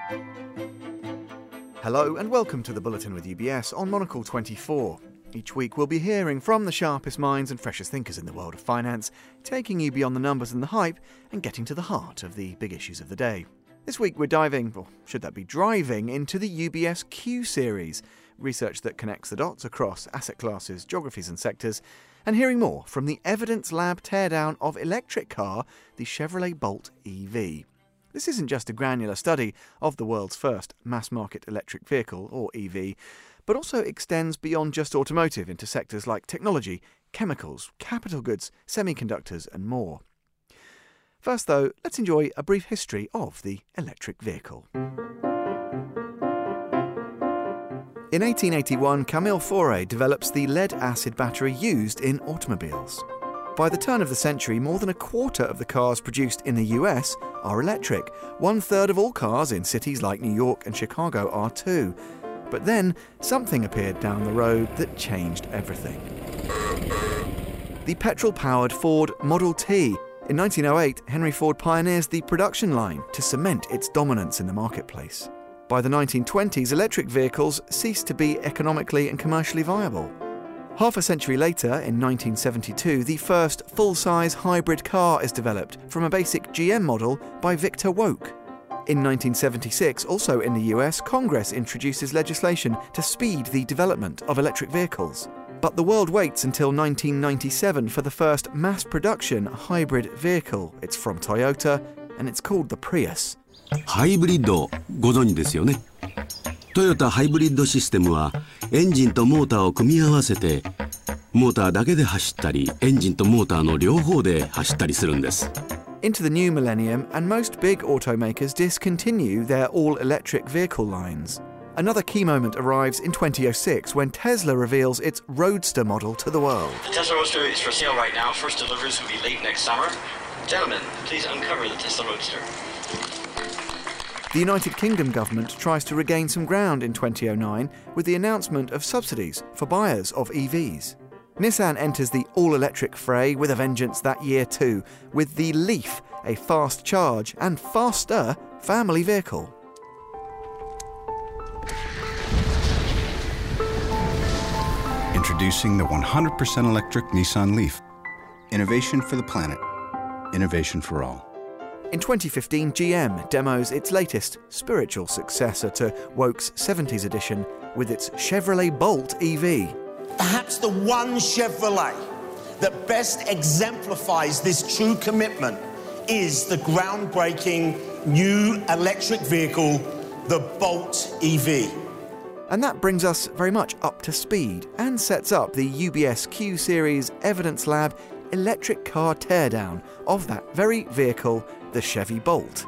Hello and welcome to the Bulletin with UBS on Monocle 24. Each week we'll be hearing from the sharpest minds and freshest thinkers in the world of finance, taking you beyond the numbers and the hype and getting to the heart of the big issues of the day. This week we're diving, or should that be driving, into the UBS Q series, research that connects the dots across asset classes, geographies and sectors, and hearing more from the Evidence Lab teardown of electric car, the Chevrolet Bolt EV. This isn't just a granular study of the world's first mass-market electric vehicle, or EV, but also extends beyond just automotive into sectors like technology, chemicals, capital goods, semiconductors and more. First though, let's enjoy a brief history of the electric vehicle. In 1881, Camille Faure develops the lead-acid battery used in automobiles. By the turn of the century, more than a quarter of the cars produced in the US are electric. 1/3 of all cars in cities like New York and Chicago are too. But then, something appeared down the road that changed everything. The petrol-powered Ford Model T. In 1908, Henry Ford pioneers the production line to cement its dominance in the marketplace. By the 1920s, electric vehicles ceased to be economically and commercially viable. Half a century later, in 1972, the first full-size hybrid car is developed from a basic GM model by Victor Woke. In 1976, also in the US, Congress introduces legislation to speed the development of electric vehicles. But the world waits until 1997 for the first mass-production hybrid vehicle. It's from Toyota, and it's called the Prius. ハイブリッドご存知ですよね。トヨタハイブリッドシステムはエンジンとモーターを組み合わせてモーターだけで走ったりエンジンとモーターの両方で走ったりするんです。 Into the new millennium, and most big automakers discontinue their all-electric vehicle lines. Another key moment arrives in 2006 when Tesla reveals its Roadster model to the world. The Tesla Roadster is for sale right now. First deliveries will be late next summer. Gentlemen, please uncover the Tesla Roadster. The United Kingdom government tries to regain some ground in 2009 with the announcement of subsidies for buyers of EVs. Nissan enters the all-electric fray with a vengeance that year too, with the Leaf, a fast charge and faster family vehicle. Introducing the 100% electric Nissan Leaf. Innovation for the planet. Innovation for all. In 2015, GM demos its latest spiritual successor to Woke's 70s edition with its Chevrolet Bolt EV. Perhaps the one Chevrolet that best exemplifies this true commitment is the groundbreaking new electric vehicle, the Bolt EV. And that brings us very much up to speed and sets up the UBS Q Series Evidence Lab electric car teardown of that very vehicle, the Chevy Bolt.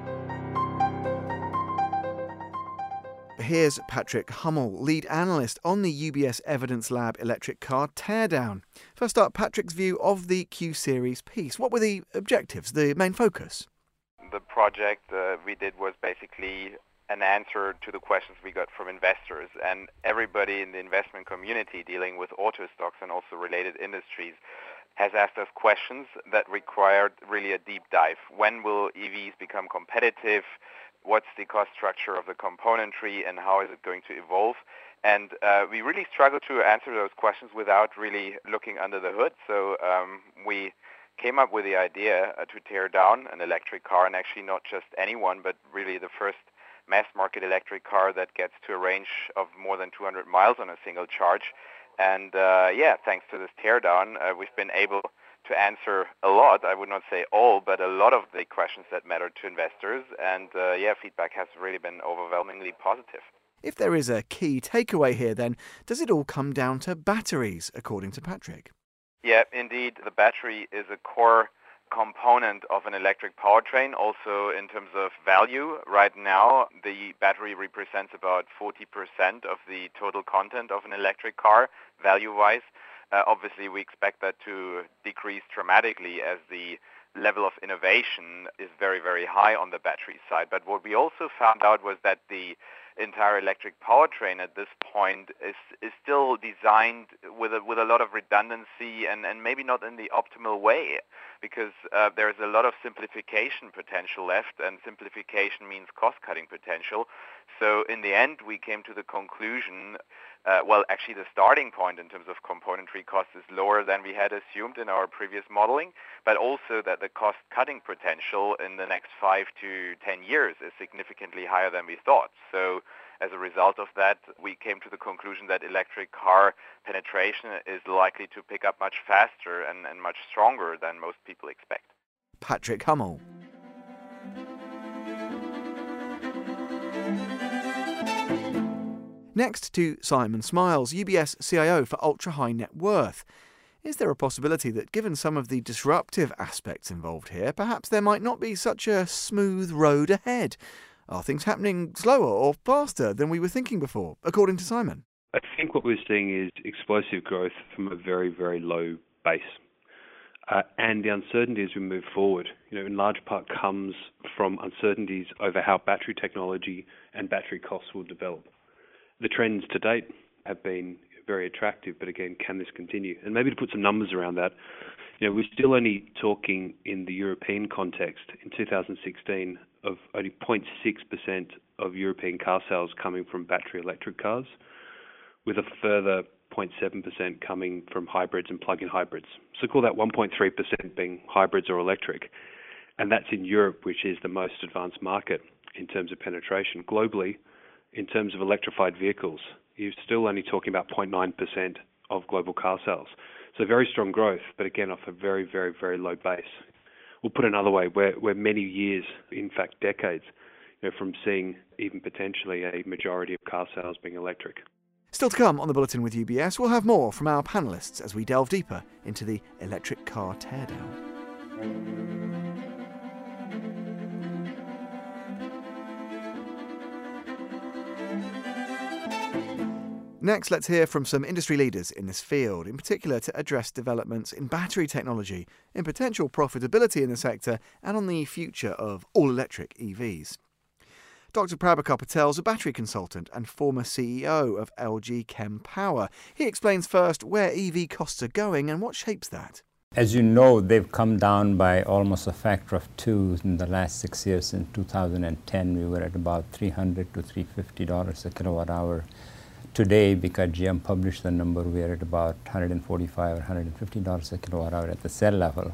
Here's Patrick Hummel, lead analyst on the UBS Evidence Lab electric car teardown. First up, Patrick's view of the Q Series piece. What were the objectives, the main focus? The project we did was basically an answer to the questions we got from investors, and everybody in the investment community dealing with auto stocks and also related industries has asked us questions that required really a deep dive. When will EVs become competitive? What's the cost structure of the componentry and how is it going to evolve? And we really struggled to answer those questions without really looking under the hood. So we came up with the idea to tear down an electric car, and actually not just anyone, but really the first mass-market electric car that gets to a range of more than 200 miles on a single charge. And thanks to this teardown, we've been able to answer a lot, I would not say all, but a lot of the questions that matter to investors. And feedback has really been overwhelmingly positive. If there is a key takeaway here, then, does it all come down to batteries, according to Patrick? Yeah, indeed. The battery is a core component of an electric powertrain, also in terms of value. Right now, the battery represents about 40% of the total content of an electric car, value-wise. Obviously, we expect that to decrease dramatically as the level of innovation is very, very high on the battery side. But what we also found out was that the entire electric powertrain at this point is still designed with a lot of redundancy and maybe not in the optimal way, because there's a lot of simplification potential left, and simplification means cost-cutting potential. So in the end, we came to the conclusion, actually the starting point in terms of componentry cost is lower than we had assumed in our previous modeling, but also that the cost-cutting potential in the next 5 to 10 years is significantly higher than we thought. So as a result of that, we came to the conclusion that electric car penetration is likely to pick up much faster and much stronger than most people expect. Patrick Hummel. Next to Simon Smiles, UBS CIO for Ultra High Net Worth. Is there a possibility that, given some of the disruptive aspects involved here, perhaps there might not be such a smooth road ahead? Are things happening slower or faster than we were thinking before, according to Simon? I think what we're seeing is explosive growth from a very, very low base. And the uncertainty as we move forward, in large part comes from uncertainties over how battery technology and battery costs will develop. The trends to date have been very attractive, but again, can this continue? And maybe to put some numbers around that, we're still only talking in the European context in 2016 of only 0.6% of European car sales coming from battery electric cars, with a further 0.7% coming from hybrids and plug-in hybrids. So call that 1.3% being hybrids or electric. And that's in Europe, which is the most advanced market in terms of penetration. Globally, in terms of electrified vehicles, you're still only talking about 0.9% of global car sales. So very strong growth, but again, off a very, very, very low base. We'll put it another way, we're many years, in fact decades, from seeing even potentially a majority of car sales being electric. Still to come on the Bulletin with UBS, we'll have more from our panellists as we delve deeper into the electric car teardown. Next, let's hear from some industry leaders in this field, in particular to address developments in battery technology, in potential profitability in the sector, and on the future of all-electric EVs. Dr. Prabhakar Patel is a battery consultant and former CEO of LG Chem Power. He explains first where EV costs are going and what shapes that. As you know, they've come down by almost a factor of 2 in the last 6 years. In 2010, we were at about $300 to $350 a kilowatt hour. Today, because GM published the number, we are at about $145 or $150 a kilowatt hour at the cell level.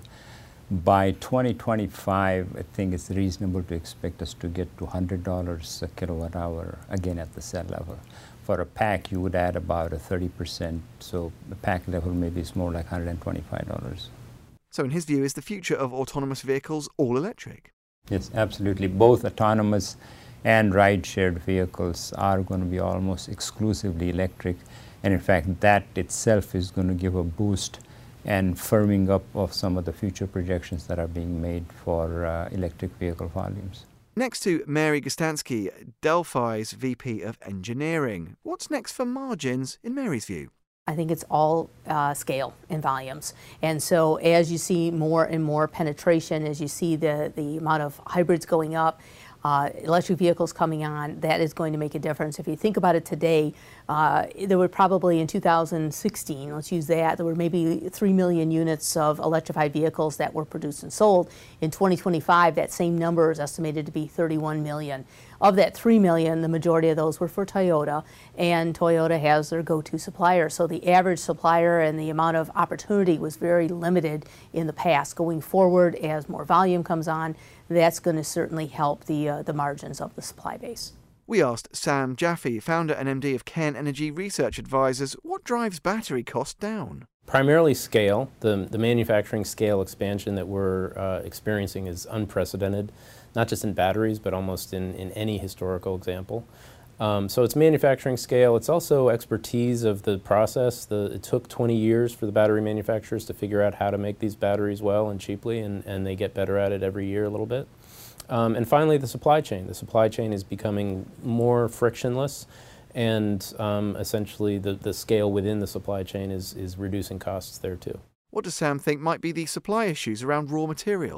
By 2025, I think it's reasonable to expect us to get to $100 a kilowatt hour, again at the cell level. For a pack, you would add about a 30%, so the pack level maybe is more like $125. So in his view, is the future of autonomous vehicles all electric? Yes, absolutely. Both autonomous and ride-shared vehicles are going to be almost exclusively electric. And in fact, that itself is going to give a boost and firming up of some of the future projections that are being made for electric vehicle volumes. Next to Mary Gustansky, Delphi's VP of Engineering. What's next for margins in Mary's view? I think it's all scale and volumes. And so as you see more and more penetration, as you see the amount of hybrids going up, electric vehicles coming on, that is going to make a difference. If you think about it today, there were probably in 2016, let's use that, there were maybe 3 million units of electrified vehicles that were produced and sold. In 2025, that same number is estimated to be 31 million. Of that 3 million, the majority of those were for Toyota, and Toyota has their go-to supplier. So the average supplier and the amount of opportunity was very limited in the past. Going forward, as more volume comes on, that's going to certainly help the margins of the supply base. We asked Sam Jaffe, founder and MD of Cairn Energy Research Advisors, what drives battery costs down? Primarily scale. The manufacturing scale expansion that we're experiencing is unprecedented, not just in batteries, but almost in any historical example. So it's manufacturing scale. It's also expertise of the process. It took 20 years for the battery manufacturers to figure out how to make these batteries well and cheaply, and they get better at it every year a little bit. And finally, the supply chain. The supply chain is becoming more frictionless, and essentially the scale within the supply chain is reducing costs there too. What does Sam think might be the supply issues around raw materials?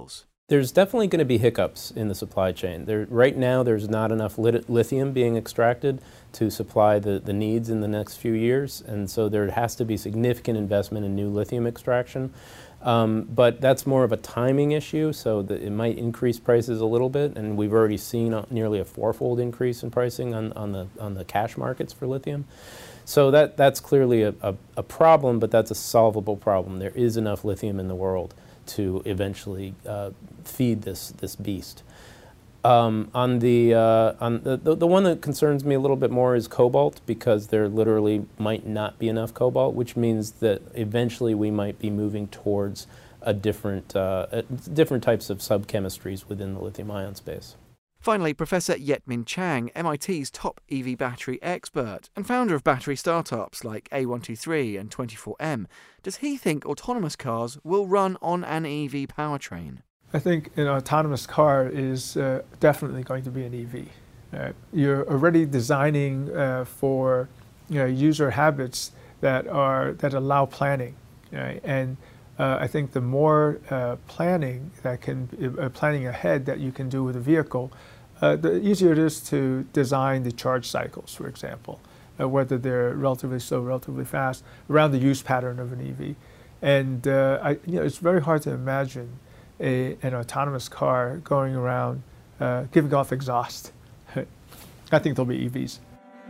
There's definitely going to be hiccups in the supply chain. Right now, there's not enough lithium being extracted to supply the needs in the next few years, and so there has to be significant investment in new lithium extraction. But that's more of a timing issue, so that it might increase prices a little bit, and we've already seen nearly a fourfold increase in pricing on the cash markets for lithium. So that's clearly a problem, but that's a solvable problem. There is enough lithium in the world to eventually feed this beast. On the one that concerns me a little bit more is cobalt, because there literally might not be enough cobalt, which means that eventually we might be moving towards different types of subchemistries within the lithium-ion space. Finally, Professor Yetmin Chang, MIT's top EV battery expert and founder of battery startups like A123 and 24M, does he think autonomous cars will run on an EV powertrain? I think an autonomous car is definitely going to be an EV. You're already designing for user habits that allow planning, and I think the more planning ahead that you can do with a vehicle, the easier it is to design the charge cycles, for example, whether they're relatively slow, relatively fast, around the use pattern of an EV. And it's very hard to imagine an autonomous car going around giving off exhaust. I think there'll be EVs.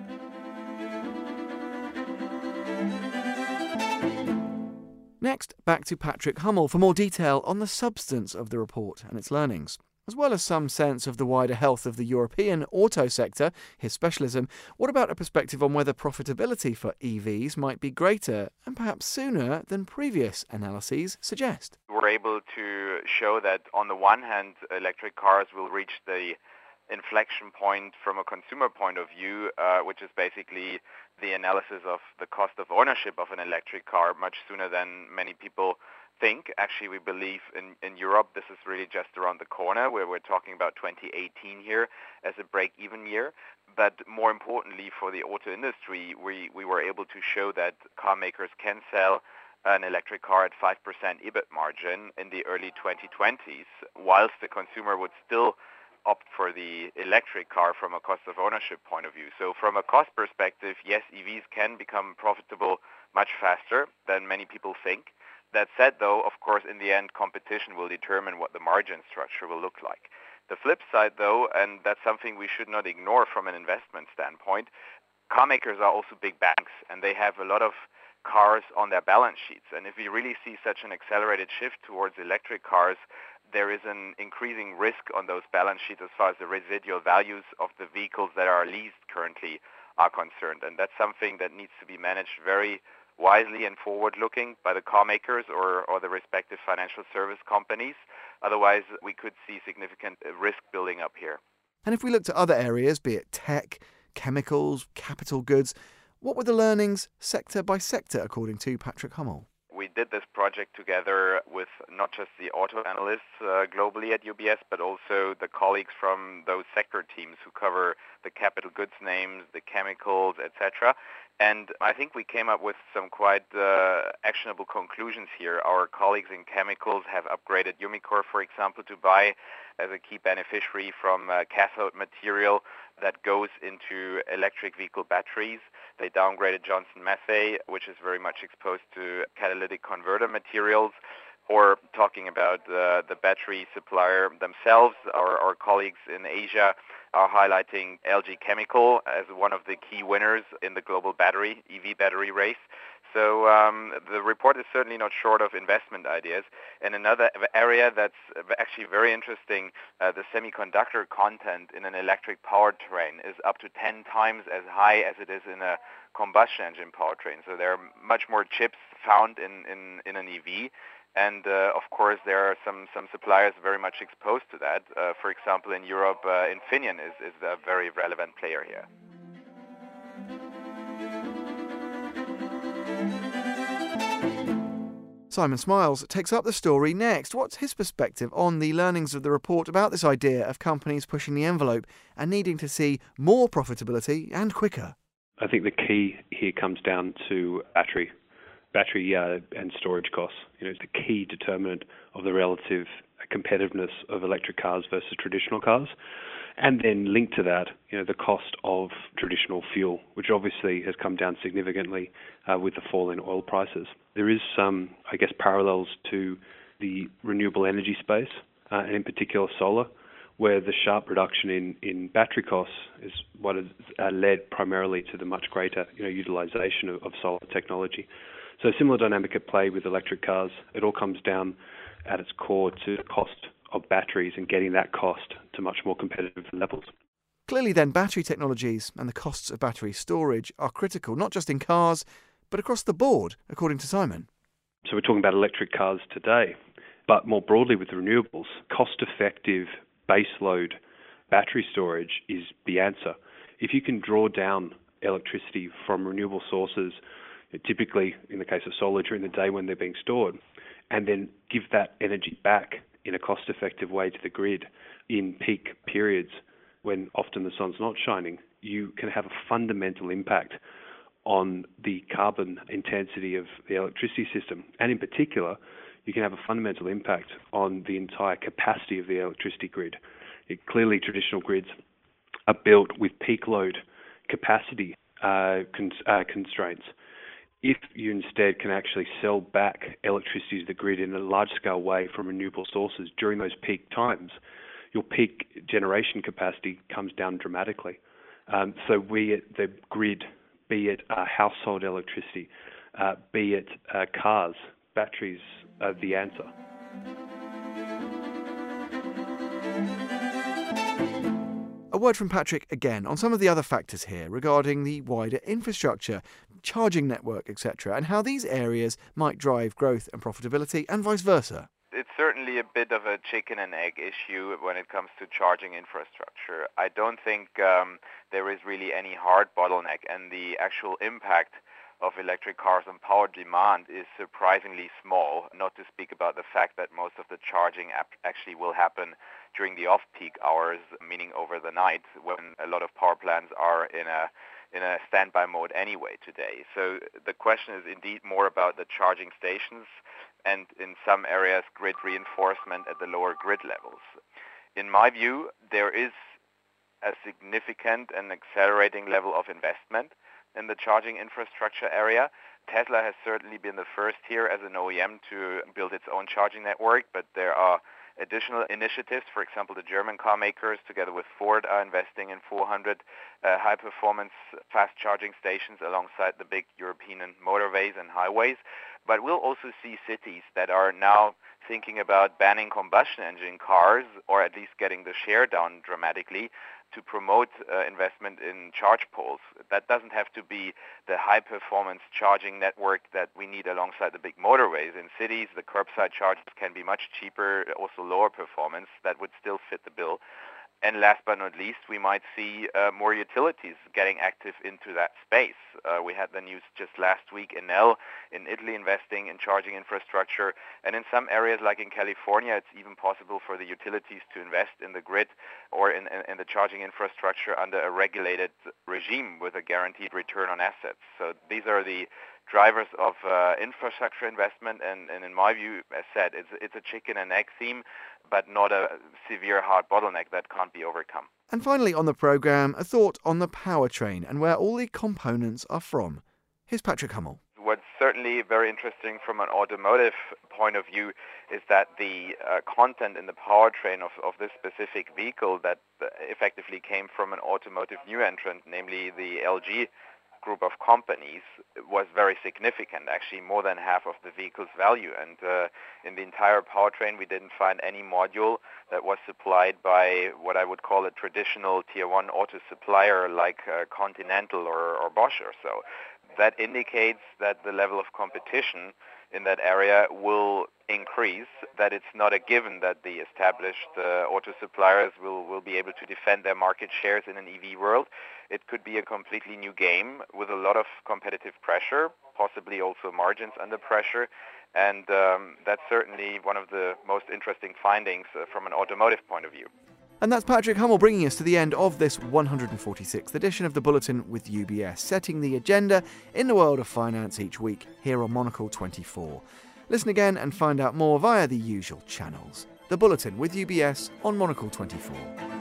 Next, back to Patrick Hummel for more detail on the substance of the report and its learnings, as well as some sense of the wider health of the European auto sector, his specialism. What about a perspective on whether profitability for EVs might be greater and perhaps sooner than previous analyses suggest? We're able to show that on the one hand, electric cars will reach the inflection point from a consumer point of view, which is basically the analysis of the cost of ownership of an electric car much sooner than many people think. Actually, we believe in Europe this is really just around the corner, where we're talking about 2018 here as a break-even year. But more importantly for the auto industry, we were able to show that car makers can sell an electric car at 5% EBIT margin in the early 2020s, whilst the consumer would still opt for the electric car from a cost of ownership point of view. So from a cost perspective, yes, EVs can become profitable much faster than many people think. That said, though, of course, in the end, competition will determine what the margin structure will look like. The flip side, though, and that's something we should not ignore from an investment standpoint, car makers are also big banks, and they have a lot of cars on their balance sheets. And if we really see such an accelerated shift towards electric cars, there is an increasing risk on those balance sheets as far as the residual values of the vehicles that are leased currently are concerned. And that's something that needs to be managed very wisely and forward-looking by the car makers or the respective financial service companies. Otherwise, we could see significant risk building up here. And if we look to other areas, be it tech, chemicals, capital goods, what were the learnings sector by sector, according to Patrick Hummel? We did this project together with not just the auto analysts globally at UBS, but also the colleagues from those sector teams who cover the capital goods names, the chemicals, etc. And I think we came up with some quite actionable conclusions here. Our colleagues in chemicals have upgraded Umicore, for example, to buy as a key beneficiary from cathode material that goes into electric vehicle batteries. They downgraded Johnson Matthey, which is very much exposed to catalytic converter materials. Or talking about the battery supplier themselves, our colleagues in Asia are highlighting LG Chemical as one of the key winners in the global EV battery race. So the report is certainly not short of investment ideas. And another area that's actually very interesting, the semiconductor content in an electric powertrain is up to 10 times as high as it is in a combustion engine powertrain. So there are much more chips found in an EV. And, of course, there are some suppliers very much exposed to that. For example, in Europe, Infineon is a very relevant player here. Simon Smiles takes up the story next. What's his perspective on the learnings of the report about this idea of companies pushing the envelope and needing to see more profitability and quicker? I think the key here comes down to battery and storage costs. It's the key determinant of the relative competitiveness of electric cars versus traditional cars. And then linked to that, the cost of traditional fuel, which obviously has come down significantly with the fall in oil prices. There is some, parallels to the renewable energy space, and in particular solar, where the sharp reduction in battery costs is what has led primarily to the much greater utilization of solar technology. So a similar dynamic at play with electric cars. It all comes down at its core to the cost of batteries and getting that cost to much more competitive levels. Clearly then, battery technologies and the costs of battery storage are critical, not just in cars, but across the board, according to Simon. So we're talking about electric cars today, but more broadly with renewables, cost-effective baseload battery storage is the answer. If you can draw down electricity from renewable sources, typically in the case of solar during the day when they're being stored, and then give that energy back in a cost-effective way to the grid in peak periods when often the sun's not shining, you can have a fundamental impact on the carbon intensity of the electricity system. And in particular, you can have a fundamental impact on the entire capacity of the electricity grid. Clearly, traditional grids are built with peak load capacity constraints. If you instead can actually sell back electricity to the grid in a large-scale way from renewable sources during those peak times, your peak generation capacity comes down dramatically. So be it the grid, be it household electricity, be it cars, batteries are the answer. A word from Patrick again on some of the other factors here regarding the wider infrastructure, charging network, etc., and how these areas might drive growth and profitability and vice versa. It's certainly a bit of a chicken and egg issue when it comes to charging infrastructure. I don't think there is really any hard bottleneck, and the actual impact of electric cars on power demand is surprisingly small, not to speak about the fact that most of the charging actually will happen during the off-peak hours, meaning over the night, when a lot of power plants are in a standby mode anyway today. So the question is indeed more about the charging stations and in some areas grid reinforcement at the lower grid levels. In my view, there is a significant and accelerating level of investment in the charging infrastructure area. Tesla has certainly been the first here as an OEM to build its own charging network, but there are additional initiatives. For example, the German car makers, together with Ford, are investing in 400 high-performance fast charging stations alongside the big European motorways and highways. But we'll also see cities that are now thinking about banning combustion engine cars, or at least getting the share down dramatically, to promote investment in charge poles. That doesn't have to be the high-performance charging network that we need alongside the big motorways. In cities, the curbside charges can be much cheaper, also lower performance, that would still fit the bill. And last but not least, we might see more utilities getting active into that space. We had the news just last week, Enel in Italy investing in charging infrastructure. And in some areas, like in California, it's even possible for the utilities to invest in the grid or in the charging infrastructure under a regulated regime with a guaranteed return on assets. So these are the drivers of infrastructure investment, and in my view, as said, it's a chicken and egg theme, but not a severe hard bottleneck that can't be overcome. And finally on the programme, a thought on the powertrain and where all the components are from. Here's Patrick Hummel. What's certainly very interesting from an automotive point of view is that the content in the powertrain of this specific vehicle that effectively came from an automotive new entrant, namely the LG group of companies, was very significant, actually more than half of the vehicle's value. And in the entire powertrain, we didn't find any module that was supplied by what I would call a traditional tier 1 auto supplier like Continental or Bosch or so. That indicates that the level of competition in that area will increase, that it's not a given that the established auto suppliers will be able to defend their market shares in an EV world. It could be a completely new game with a lot of competitive pressure, possibly also margins under pressure, and that's certainly one of the most interesting findings from an automotive point of view. And that's Patrick Hummel bringing us to the end of this 146th edition of the Bulletin with UBS, setting the agenda in the world of finance each week here on Monocle 24. Listen again and find out more via the usual channels. The Bulletin with UBS on Monocle 24.